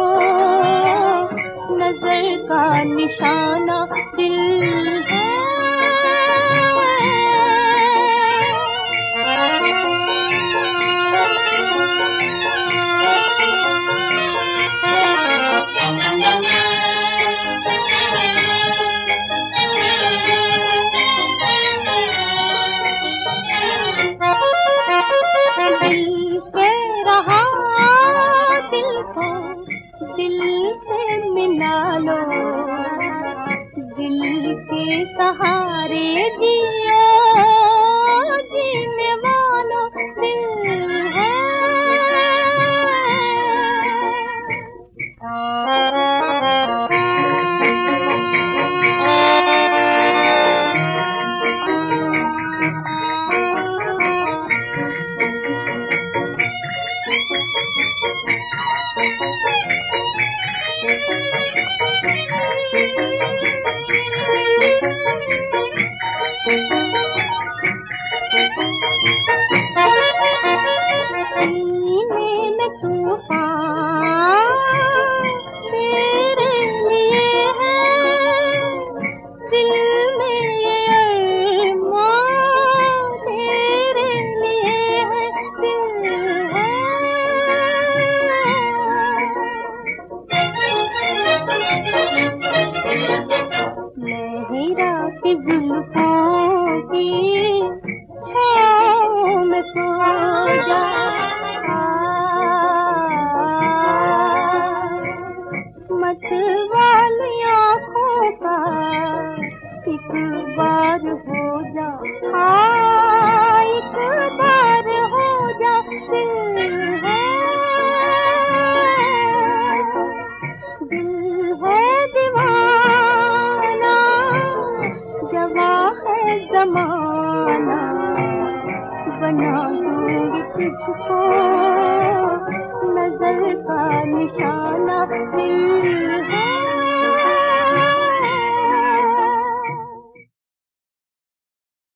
तुझको नजर का निशाना दिल है। दिल कह रहा दिल को दिल से मिला लो, दिल के सहारे जियो, जीने वालों दिल है। सीने में तूफान तेरे लिए है, दिल में ये अरमान तेरे लिए है, दिल है। लहरा की जुल्फों की छाँव में सो जा, मत वाली आँखों का एक बार हो जा, हाँ एक बार हो जा, दिल है दीवाना, जवा है जमाना, बना दूंगी तुझको नजर का निशाना दिल